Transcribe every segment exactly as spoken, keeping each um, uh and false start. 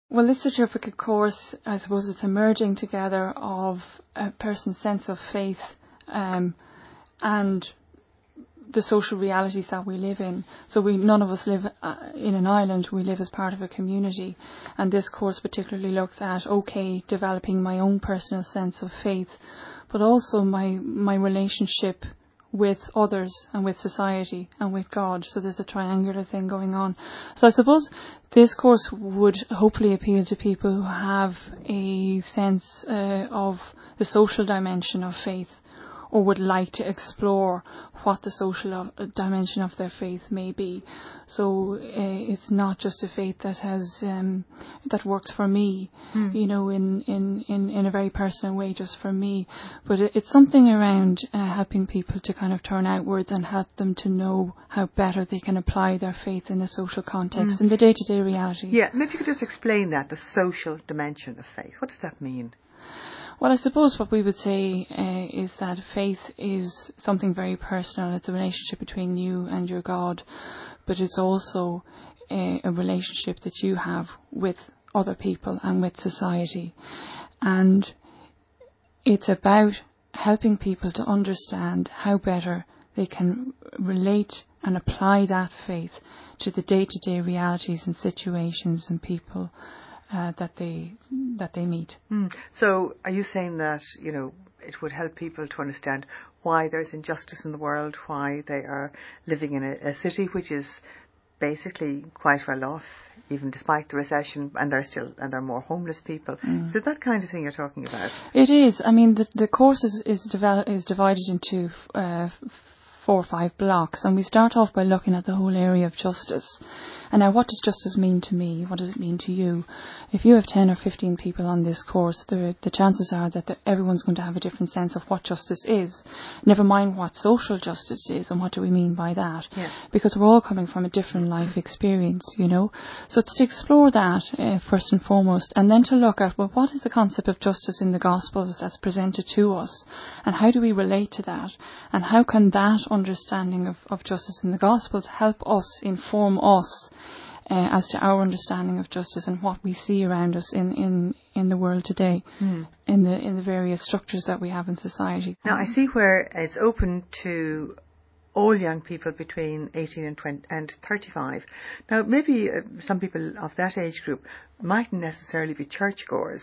Well, this certificate course, I suppose it's a merging together of a person's sense of faith um, and the social realities that we live in. So we none of us live uh, in an island, we live as part of a community. And this course particularly looks at, okay, developing my own personal sense of faith, but also my, my relationship with others and with society and with God. So there's a triangular thing going on. So I suppose this course would hopefully appeal to people who have a sense uh, of the social dimension of faith, or would like to explore what the social of, uh, dimension of their faith may be. So uh, it's not just a faith that has um, that works for me, mm. you know, in, in, in, in a very personal way, just for me. But it, it's something around uh, helping people to kind of turn outwards and help them to know how better they can apply their faith in the social context, mm. in the day-to-day reality. Yeah, maybe you could just explain that, the social dimension of faith. What does that mean? Well, I suppose what we would say uh, is that faith is something very personal. It's a relationship between you and your God, but it's also a, a relationship that you have with other people and with society. And it's about helping people to understand how better they can relate and apply that faith to the day-to-day realities and situations and people Uh, that they that they meet. Mm. So are you saying that, you know, it would help people to understand why there's injustice in the world, why they are living in a, a city which is basically quite well off, even despite the recession, and there are still and there are more homeless people. Mm. Is it that kind of thing you're talking about? It is. I mean, the the course is is, develop, is divided into uh, four or five blocks, and we start off by looking at the whole area of justice. And now, what does justice mean to me? What does it mean to you? If you have ten or fifteen people on this course, the, the chances are that the, everyone's going to have a different sense of what justice is. Never mind what social justice is and what do we mean by that. Yeah. Because we're all coming from a different life experience, you know. So it's to explore that uh, first and foremost, and then to look at, well, what is the concept of justice in the Gospels that's presented to us? And how do we relate to that? And how can that understanding of, of justice in the Gospels help us, inform us Uh, as to our understanding of justice and what we see around us in, in, in the world today, mm. in the in the various structures that we have in society. Now, I see where it's open to all young people between eighteen and twenty and thirty-five. Now, maybe uh, some people of that age group mightn't necessarily be churchgoers,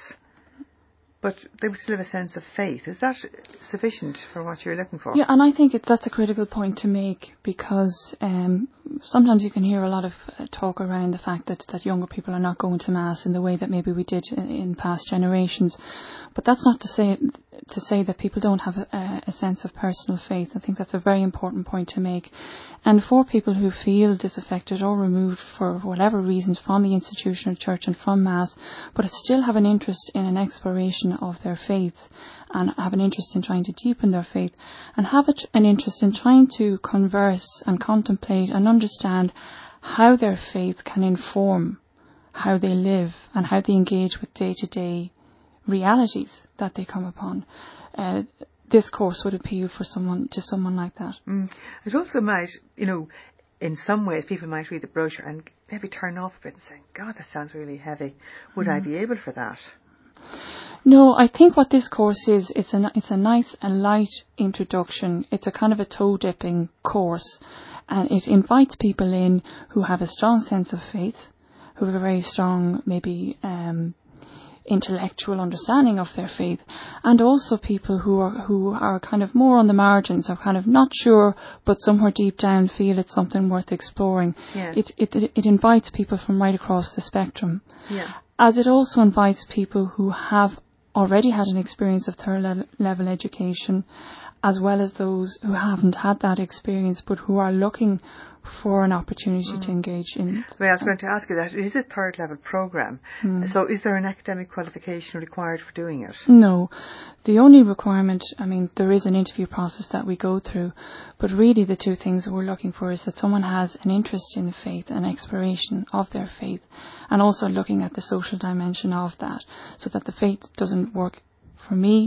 but they would still have a sense of faith. Is that sufficient for what you're looking for? Yeah, and I think it's, that's a critical point to make, because um, sometimes you can hear a lot of uh, talk around the fact that, that younger people are not going to Mass in the way that maybe we did in, in past generations. But that's not to say to say that people don't have a, a sense of personal faith. I think that's a very important point to make. And for people who feel disaffected or removed for whatever reasons from the institution of church and from Mass, but still have an interest in an exploration of their faith, and have an interest in trying to deepen their faith, and have a, an interest in trying to converse and contemplate and understand how their faith can inform how they live and how they engage with day-to-day realities that they come upon. Uh, this course would appeal for someone to someone like that. Mm. It also might, you know, in some ways people might read the brochure and maybe turn off a bit and say, God, that sounds really heavy. Would mm. I be able for that? No, I think what this course is, it's a, it's a nice and light introduction. It's a kind of a toe-dipping course, and it invites people in who have a strong sense of faith, who have a very strong, maybe, um, intellectual understanding of their faith, and also people who are who are kind of more on the margins, are kind of not sure, but somewhere deep down feel it's something worth exploring. Yeah. It, it, it invites people from right across the spectrum. Yeah. As it also invites people who have already had an experience of third le- level education, as well as those who haven't had that experience but who are looking for an opportunity mm. to engage in. Well, I was going to ask you that. It is a third level programme. Mm. So is there an academic qualification required for doing it? No. The only requirement, I mean, there is an interview process that we go through, but really the two things we're looking for is that someone has an interest in the faith and exploration of their faith, and also looking at the social dimension of that, so that the faith doesn't work for me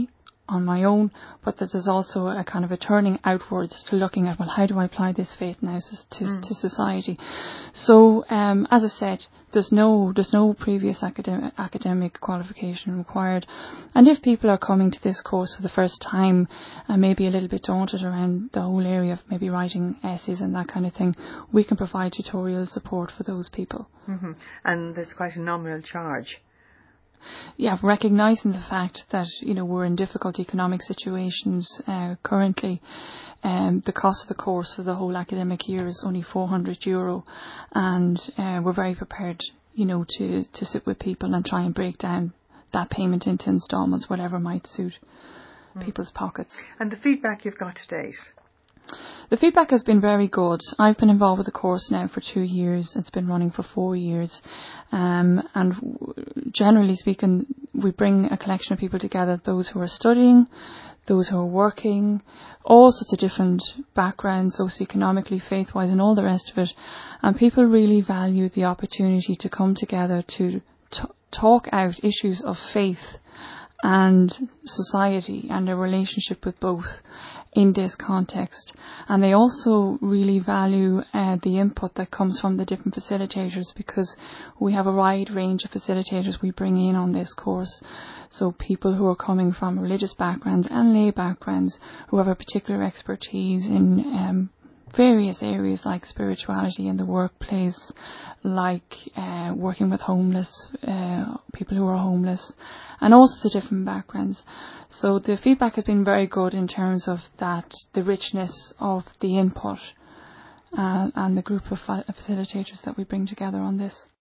on my own, but that there's also a kind of a turning outwards to looking at, well, how do I apply this faith now to, mm. to society? So, um, as I said, there's no there's no previous academic academic qualification required, and if people are coming to this course for the first time and maybe a little bit daunted around the whole area of maybe writing essays and that kind of thing, we can provide tutorial support for those people. Mm-hmm. And there's quite a nominal charge. Yeah, recognising the fact that, you know, we're in difficult economic situations uh, currently. Um, the cost of the course for the whole academic year is only four hundred euro, and uh, we're very prepared, you know, to, to sit with people and try and break down that payment into instalments, whatever might suit mm. people's pockets. And the feedback you've got to date? The feedback has been very good. I've been involved with the course now for two years. It's been running for four years. Um, and w- generally speaking, we bring a collection of people together, those who are studying, those who are working, all sorts of different backgrounds, socioeconomically, faith-wise, and all the rest of it. And people really value the opportunity to come together to t- talk out issues of faith and society and a relationship with both in this context. And they also really value uh, the input that comes from the different facilitators, because we have a wide range of facilitators we bring in on this course. So people who are coming from religious backgrounds and lay backgrounds who have a particular expertise in um, various areas like spirituality in the workplace, like uh, working with homeless, uh, people who are homeless, and all sorts of different backgrounds. So the feedback has been very good in terms of that, the richness of the input uh, and the group of fa- facilitators that we bring together on this.